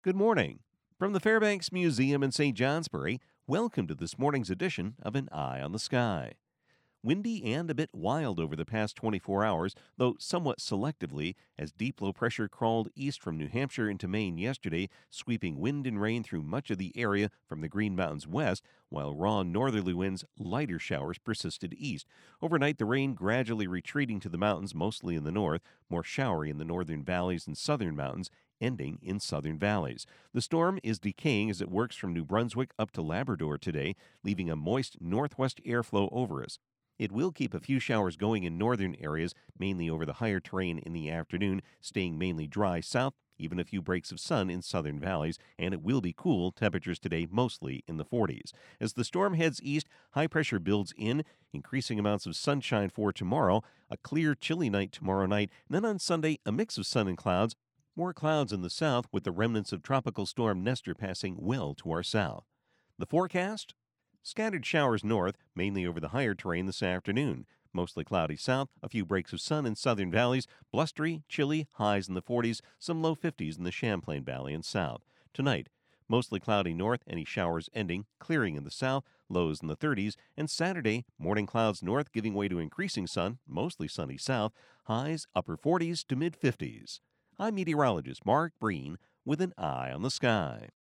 Good morning. From the Fairbanks Museum in St. Johnsbury, welcome to this morning's edition of An Eye on the Sky. Windy and a bit wild over the past 24 hours, though somewhat selectively, as deep low pressure crawled east from New Hampshire into Maine yesterday, sweeping wind and rain through much of the area from the Green Mountains west, while raw northerly winds, lighter showers persisted east. Overnight, the rain gradually retreating to the mountains, mostly in the north, more showery in the northern valleys and southern mountains, ending in southern valleys. The storm is decaying as it works from New Brunswick up to Labrador today, leaving a moist northwest airflow over us. It will keep a few showers going in northern areas, mainly over the higher terrain in the afternoon, staying mainly dry south, even a few breaks of sun in southern valleys, and it will be cool, temperatures today mostly in the 40s. As the storm heads east, high pressure builds in, increasing amounts of sunshine for tomorrow, a clear, chilly night tomorrow night, and then on Sunday, a mix of sun and clouds, more clouds in the south with the remnants of Tropical Storm Nestor passing well to our south. The forecast? Scattered showers north, mainly over the higher terrain this afternoon. Mostly cloudy south, a few breaks of sun in southern valleys, blustery, chilly, highs in the 40s, some low 50s in the Champlain Valley and south. Tonight, mostly cloudy north, any showers ending, clearing in the south, lows in the 30s, and Saturday, morning clouds north giving way to increasing sun, mostly sunny south, highs upper 40s to mid 50s. I'm meteorologist Mark Breen with an eye on the sky.